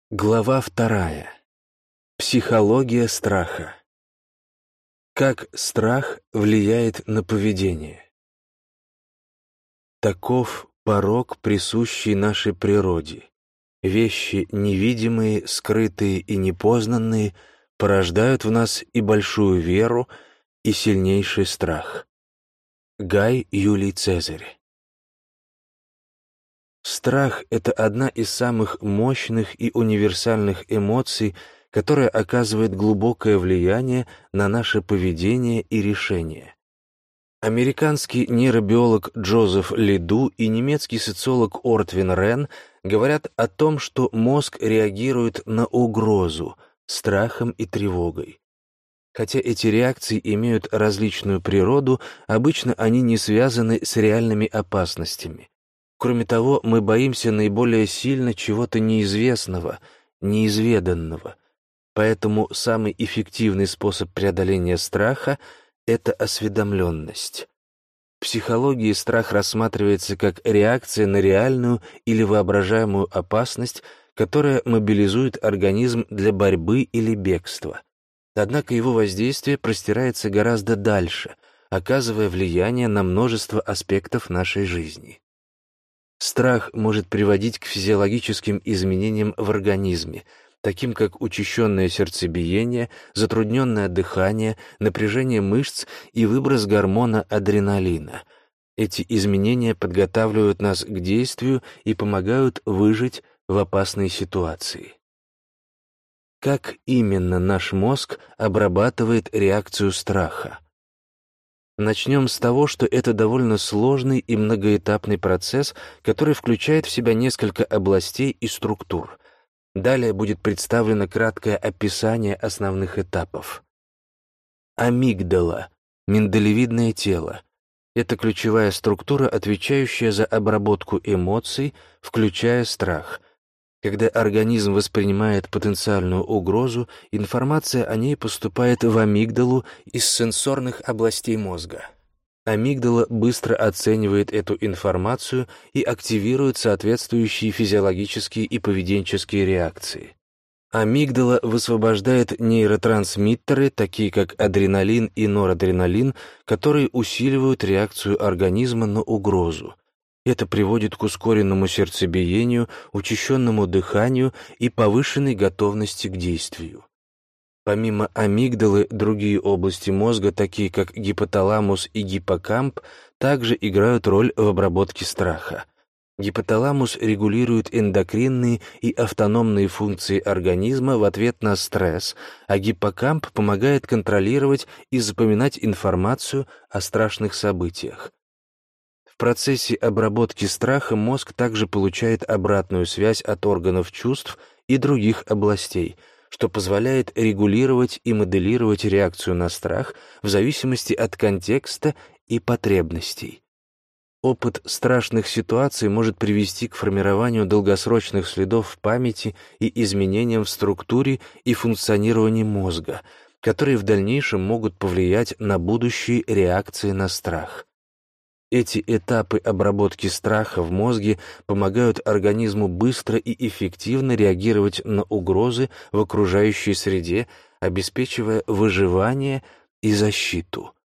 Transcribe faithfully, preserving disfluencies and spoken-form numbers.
Глава вторая. Психология страха. Как страх влияет на поведение? Таков порок, присущий нашей природе. Вещи невидимые, скрытые и непознанные порождают в нас и большую веру, и сильнейший страх. Гай Юлий Цезарь. Страх — это одна из самых мощных и универсальных эмоций, которая оказывает глубокое влияние на наше поведение и решения. Американский нейробиолог Джозеф Лиду и немецкий социолог Ортвин Ренн говорят о том, что мозг реагирует на угрозу страхом и тревогой. Хотя эти реакции имеют различную природу, обычно они не связаны с реальными опасностями. Кроме того, мы боимся наиболее сильно чего-то неизвестного, неизведанного. Поэтому самый эффективный способ преодоления страха — это осведомленность. В психологии страх рассматривается как реакция на реальную или воображаемую опасность, которая мобилизует организм для борьбы или бегства. Однако его воздействие простирается гораздо дальше, оказывая влияние на множество аспектов нашей жизни. Страх может приводить к физиологическим изменениям в организме, таким как учащенное сердцебиение, затрудненное дыхание, напряжение мышц и выброс гормона адреналина. Эти изменения подготавливают нас к действию и помогают выжить в опасной ситуации. Как именно наш мозг обрабатывает реакцию страха? Начнем с того, что это довольно сложный и многоэтапный процесс, который включает в себя несколько областей и структур. Далее будет представлено краткое описание основных этапов. Амигдала — миндалевидное тело. Это ключевая структура, отвечающая за обработку эмоций, включая страх. Когда организм воспринимает потенциальную угрозу, информация о ней поступает в амигдалу из сенсорных областей мозга. Амигдала быстро оценивает эту информацию и активирует соответствующие физиологические и поведенческие реакции. Амигдала высвобождает нейротрансмиттеры, такие как адреналин и норадреналин, которые усиливают реакцию организма на угрозу. Это приводит к ускоренному сердцебиению, учащенному дыханию и повышенной готовности к действию. Помимо амигдалы, другие области мозга, такие как гипоталамус и гиппокамп, также играют роль в обработке страха. Гипоталамус регулирует эндокринные и автономные функции организма в ответ на стресс, а гиппокамп помогает контролировать и запоминать информацию о страшных событиях. В процессе обработки страха мозг также получает обратную связь от органов чувств и других областей, что позволяет регулировать и моделировать реакцию на страх в зависимости от контекста и потребностей. Опыт страшных ситуаций может привести к формированию долгосрочных следов в памяти и изменениям в структуре и функционировании мозга, которые в дальнейшем могут повлиять на будущие реакции на страх. Эти этапы обработки страха в мозге помогают организму быстро и эффективно реагировать на угрозы в окружающей среде, обеспечивая выживание и защиту.